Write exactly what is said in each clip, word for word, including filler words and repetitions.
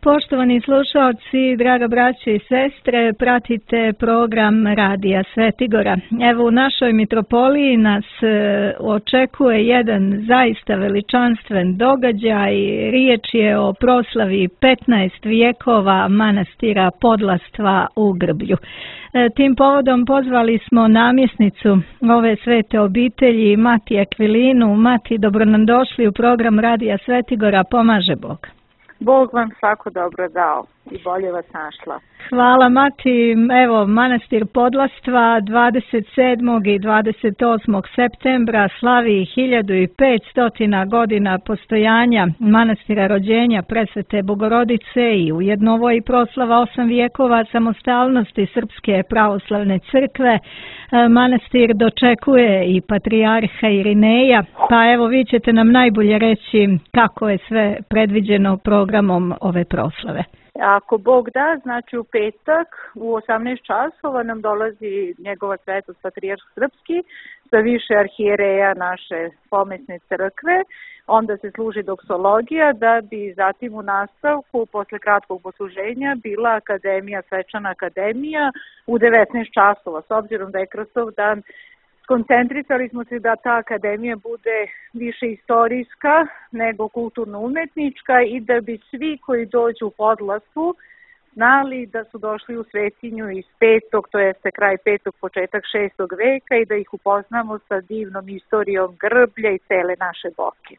Poštovani slušalci, draga braćo i sestre, pratite program Radija Svetigora. Evo, u našoj mitropoliji nas očekuje jedan zaista veličanstven događaj. Riječ je o proslavi petnaest vijekova manastira Podlastva u Grblju. Tim povodom pozvali smo namjesnicu ove svete obitelji, Mati Ekvilinu. Mati, dobro nam došli u program Radija Svetigora, pomaže Bog. Bog vam svako dobro dao i bolje vas našla. Hvala, Mati. Evo, manastir Podlastva dvadeset sedmog i dvadeset osmog septembra slavi hiljadu petsto godina postojanja manastira rođenja Presvete Bogorodice i ujedno ovo i proslava osam vijekova samostalnosti Srpske pravoslavne crkve. Manastir dočekuje i patrijarha Irineja, pa evo vi ćete nam najbolje reći kako je sve predviđeno programom ove proslave. Ako Bog da, znači u petak u osamnaest časova nam dolazi njegova svetost patrijarh Srpski sa više arhijereja naše pomesne crkve. Onda se služi doksologija da bi zatim u nastavku posle kratkog posluženja bila akademija, svečana akademija u devetnaest časova. S obzirom da je Krstov dan, koncentrisali smo se da ta akademija bude više istorijska nego kulturno-umetnička i da bi svi koji dođu u Podlastu znali da su došli u svetinju iz petog, to jeste kraj petog, početak šestog veka i da ih upoznamo sa divnom istorijom Grblja i cele naše Boke.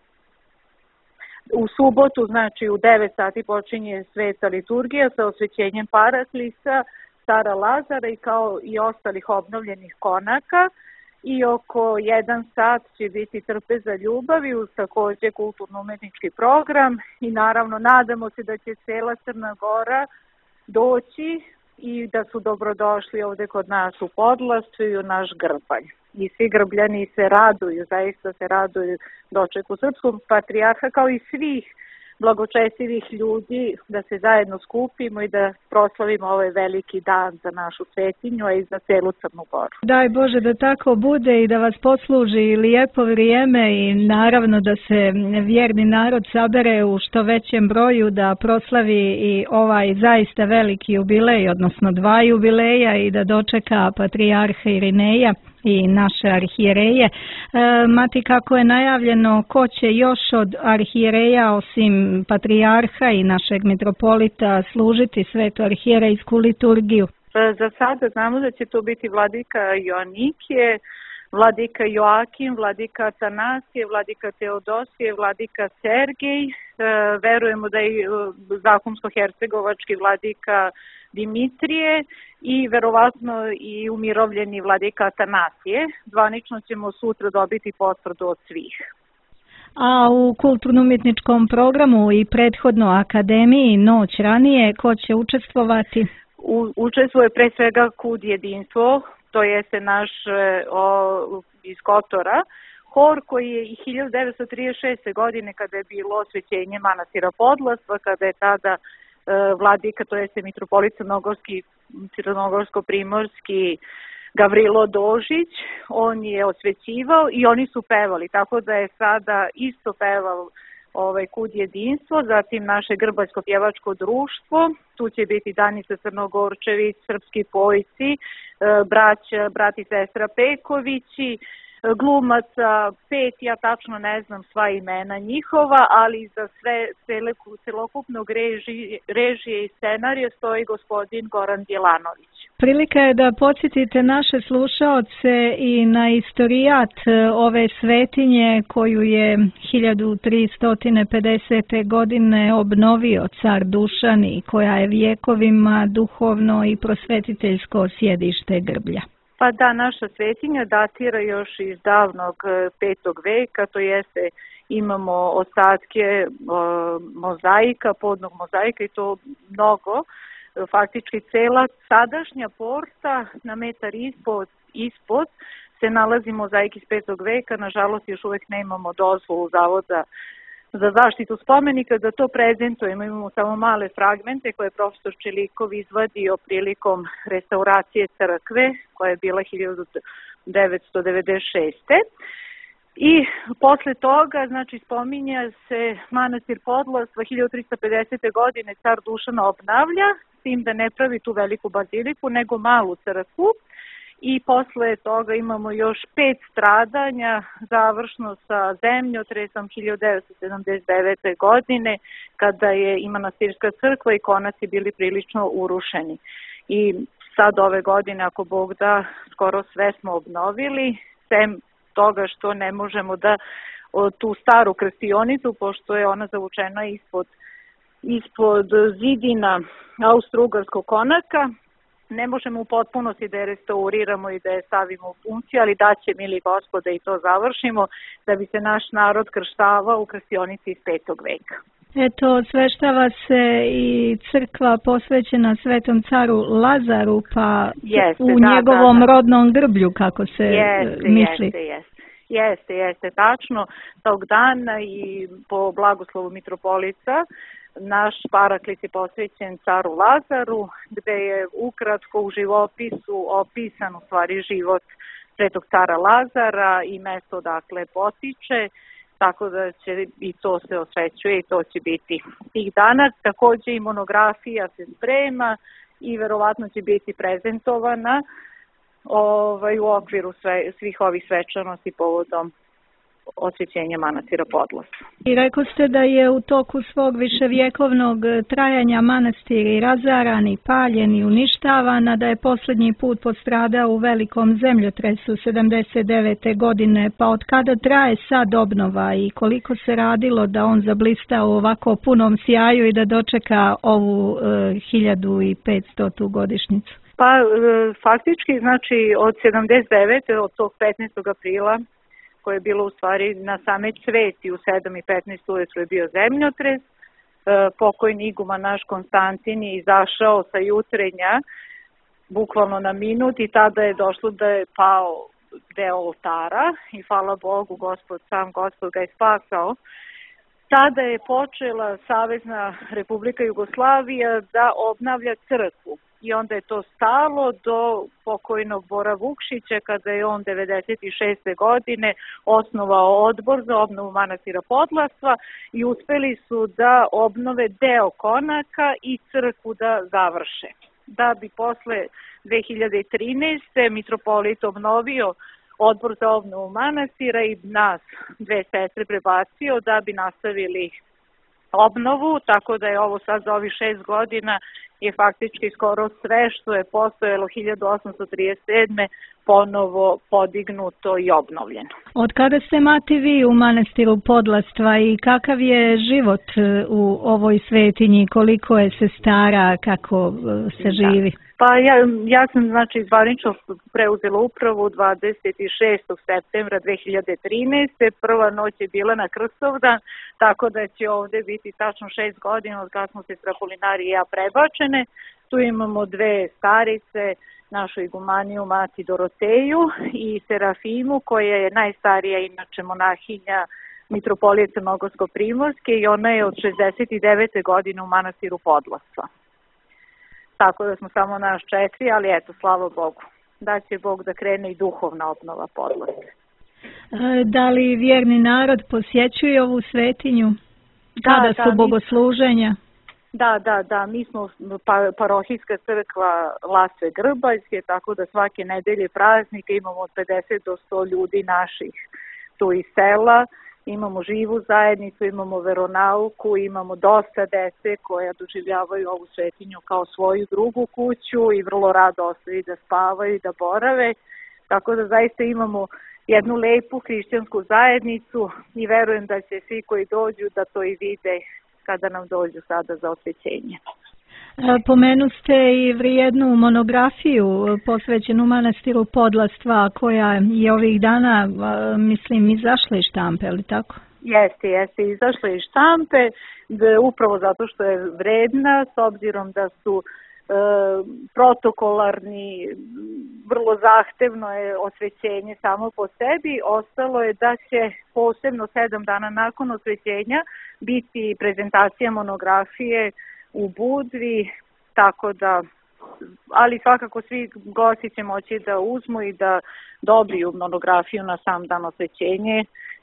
U subotu, znači u devet sati počinje sveta liturgija sa osvećenjem Paraklisa, Stara Lazara i kao i ostalih obnovljenih konaka. I oko jedan sat će biti Trpeza ljubavi uz takođe kulturno-umetnički program i naravno nadamo se da će cela Crna Gora doći i da su dobrodošli ovde kod nas u Podlastu i u naš Grbalj. I svi Grbljani se raduju, zaista se raduju dočeku srpskog patrijarha kao i svih blagočestivih ljudi da se zajedno skupimo i da proslavimo ovaj veliki dan za našu svetinju, a i za celu Crnu Goru. Daj Bože da tako bude i da vas posluži lijepo vrijeme i naravno da se vjerni narod sabere u što većem broju da proslavi i ovaj zaista veliki jubilej, odnosno dva jubileja i da dočeka patrijarha Irineja i naše arhijereje. E, Mati, kako je najavljeno, ko će još od arhijereja osim patrijarha i našeg mitropolita služiti svetu arhijerejsku liturgiju? Za sada znamo da će to biti vladika Joanikije, vladika Joakim, vladika Atanasije, vladika Teodosije, vladika Sergej. E, verujemo da je zakonsko-hercegovački vladika Dimitrije i verovatno i umirovljeni vladika Atanasije. Zvanično ćemo sutra dobiti potvrdu od svih. A u kulturno-umjetničkom programu i prethodno akademiji noć ranije, ko će učestvovati? U, učestvuje pre svega Kud jedinstvo, to jeste naš o, iz Kotora, hor koji je i hiljadu devetsto trideset šeste. godine kada je bilo osvećenje manastira Podlastva, kada je tada vladika, to jeste mitropolit crnogorsko-primorski Gavrilo Dožić, on je osvećivao i oni su pevali, tako da je sada isto pevao ovaj Kud jedinstvo, zatim naše Grbaljsko pjevačko društvo, tu će biti Danica Crnogorčević, srpski pojci, brać, brat i sestra Pekovići, glumaca, pet, ja tačno ne znam sva imena njihova, ali za sve celokupnog režije, režije i scenarija stoji gospodin Goran Bjelanović. Prilika je da podsjetite naše slušaoce i na istorijat ove svetinje koju je hiljadu tristo pedesete. godine obnovio car Dušan i koja je vjekovima duhovno i prosvetiteljsko sjedište Grblja. Pa da, naša svetinja datira još iz davnog petog veka, to jeste imamo ostatke o, mozaika, podnog mozaika i to mnogo. Faktički cela sadašnja porta na metar ispod, ispod se nalazi mozaik iz petog veka, nažalost još uvek nemamo dozvolu Zavoda za zaštitu spomenika da to prezentujemo. Imamo samo male fragmente koje je profesor Čelikov izvadio prilikom restauracije crkve koja je bila hiljadu devetsto devedeset šeste. I posle toga, znači, spominja se manastir Podlastva, hiljadu trista pedesete. godine car Dušan obnavlja, s tim da ne pravi tu veliku baziliku, nego malu crkvu. I posle toga imamo još pet stradanja, završno sa zemljotresom hiljadu devetsto sedamdeset devete. godine, kada je i manastirska crkva i konaci bili prilično urušeni. I sad ove godine, ako Bog da, skoro sve smo obnovili, sem toga što ne možemo da tu staru krstionicu, pošto je ona zavučena ispod, ispod zidina Austro-Ugarskog konaka, ne možemo u potpunosti da je restauriramo i da je stavimo u funkciju, ali da će, mili Gospode, i to završimo, da bi se naš narod krštavao u krstionici iz petog veka. Eto, sveštava se i crkva posvećena Svetom caru Lazaru, pa jeste, u da, njegovom da, da. rodnom grblju, kako se jeste, misli. Jeste, jeste. Jeste, jeste, tačno. Tog dana i po blagoslovu mitropolita naš paraklit je posvećen caru Lazaru, gde je ukratko u živopisu opisan u stvari život svetog cara Lazara i mesto odakle potiče, tako da će i to se osvećuje i to će biti tih dana. Takođe i monografija se sprema i verovatno će biti prezentovana ovaj, u okviru sve, svih ovih svečanosti povodom osvećenja manastira Podlastva. I rekao ste da je u toku svog viševjekovnog trajanja manastir i razaran i paljen i uništavan, a da je posljednji put postradao u velikom zemljotresu sedamdeset devete. godine. Pa od kada traje sad obnova i koliko se radilo da on zablista u ovako punom sjaju i da dočeka ovu e, hiljadu petstotu godišnjicu? Pa e, faktički, znači od sedamdeset devete. od tog petnaestog aprila, koje je bilo u stvari na same cveti u sedam i petnaest ujutru je bio zemljotres. E, pokojni iguman naš Konstantin je izašao sa jutrenja bukvalno na minut i tada je došlo da je pao deo oltara i hvala Bogu, Gospod, sam Gospod ga je spasao. Tada je počela Savezna Republika Jugoslavija da obnavlja crkvu. I onda je to stalo do pokojnog Bora Vukšića kada je on devedeset šeste. godine osnovao odbor za obnovu manastira Podlastva i uspeli su da obnove deo konaka i crkvu da završe. Da bi posle dve hiljade trinaeste. mitropolit obnovio odbor za obnovu manastira i nas dve sestre prebacio da bi nastavili obnovu, tako da je ovo sad za ovih šest godina je faktički skoro sve što je postojalo hiljadu osamsto trideset sedme. ponovo podignuto i obnovljeno. Od kada ste mati vi u manastiru Podlastva i kakav je život u ovoj svetinji, koliko je sestara, kako se živi? Da. Pa ja, ja sam znači zvanično preuzela upravu dvadeset šestog septembra dve hiljade trinaeste. Prva noć je bila na Krstovdan, tako da će ovde biti tačno šest godina od kada smo se Strapolinari i ja prebačene. Tu imamo dve starice, našu igumaniju mati Doroteju i Serafimu, koja je najstarija inače monahinja mitropolije Crnogorsko-Primorske i ona je od šezdeset devete. godine u manastiru Podlastva. Tako da smo samo naš četiri, ali eto, slava Bogu, da će Bog da krene i duhovna obnova Podlastva. Da li vjerni narod posjećuje ovu svetinju? Kada da, su da, bogosluženja? Da, da, da, mi smo pa, parohijska crkva Lasve Grbaljske, tako da svake nedelje praznika imamo od pedeset do sto ljudi naših tu iz sela. Imamo živu zajednicu, imamo veronauku, imamo dosta dece koja doživljavaju ovu svetinju kao svoju drugu kuću i vrlo rado ostaju da spavaju i da borave. Tako da zaista imamo jednu lepu hrišćansku zajednicu i verujem da će svi koji dođu da to i vide kada nam dođu sada za osvećenje. Pomenu ste i vrijednu monografiju posvećenu manastiru Podlastva koja je ovih dana, mislim, izašla iz štampe, ali tako? Jeste, jeste, izašla iz štampe, upravo zato što je vredna, s obzirom da su e, protokolarni, vrlo zahtevno je osvećenje samo po sebi. Ostalo je da će posebno sedam dana nakon osvećenja biti prezentacija monografije u Budvi, tako da, ali svakako svi gosti će moći da uzmu i da dobiju monografiju na sam dan osvećenje,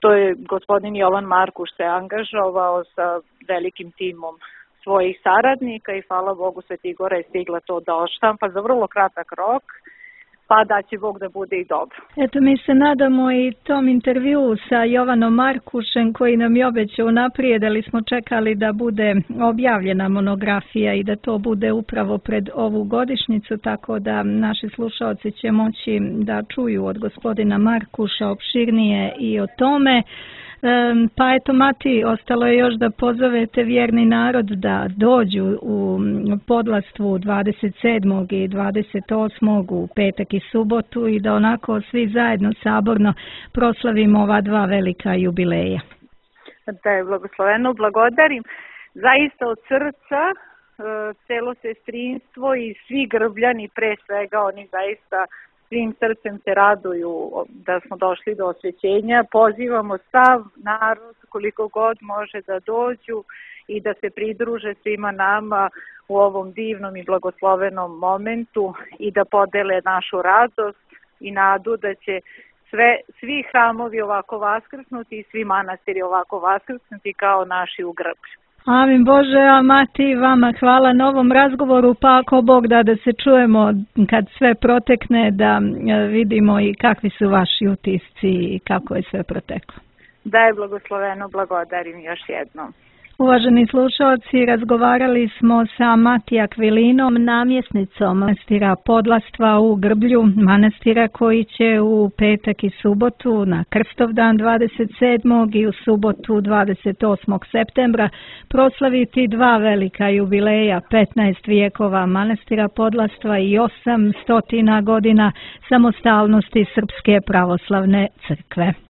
To je gospodin Jovan Markuš se angažovao sa velikim timom svojih saradnika i hvala Bogu Svetigora je stigla to da odštampa za vrlo kratak rok, pa da će Bog da bude i dobro. Eto, mi se nadamo i tom intervju sa Jovanom Markušem koji nam je obećao naprijed, ali smo čekali da bude objavljena monografija i da to bude upravo pred ovu godišnjicu, tako da naši slušalci će moći da čuju od gospodina Markuša opširnije i o tome. Pa eto, Mati, ostalo je još da pozovete vjerni narod da dođu u Podlastvu dvadeset sedmog i dvadeset osmog u petak i subotu i da onako svi zajedno saborno proslavimo ova dva velika jubileja. Da je blagosloveno, blagodarim. Zaista od srca celo sestrinstvo i svi grbljani, pre svega oni zaista svim srcem se raduju da smo došli do osvećenja. Pozivamo sav narod koliko god može da dođu i da se pridruže svima nama u ovom divnom i blagoslovenom momentu i da podele našu radost i nadu da će sve, svi hramovi ovako vaskrsnuti i svi manastiri ovako vaskrsnuti kao naši u Grblju. Amin Bože, a Mati, vama hvala na ovom razgovoru, pa ako Bog da da se čujemo kad sve protekne, da vidimo i kakvi su vaši utisci i kako je sve proteklo. Da je blagosloveno, blagodarim još jednom. Uvaženi slušalci, razgovarali smo sa Mati Akvilinom, namjesnicom manastira Podlastva u Grblju, manastira koji će u petak i subotu na Krstovdan dvadeset sedmog i u subotu dvadeset osmog septembra proslaviti dva velika jubileja, petnaest vijekova manastira Podlastva i osam stotina godina samostalnosti Srpske pravoslavne crkve.